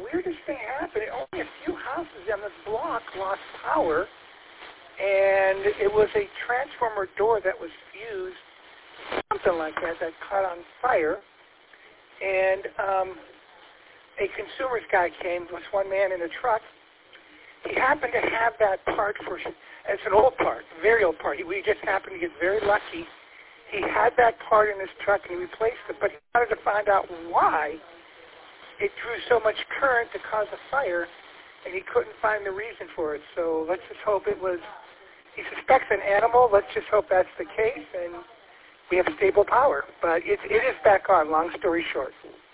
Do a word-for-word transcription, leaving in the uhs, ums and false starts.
weirdest thing happened. Only a few houses on this block lost power, and it was a transformer door that was fused, something like that, that caught on fire. And um, a consumer's guy came, was one man in a truck. He happened to have that part for, it's an old part, very old part. He, we just happened to get very lucky. He had that part in his truck and he replaced it, but he wanted to find out why it drew so much current to cause a fire, and he couldn't find the reason for it. So let's just hope it was, he suspects an animal. Let's just hope that's the case, and we have stable power. But it, it is back on, long story short.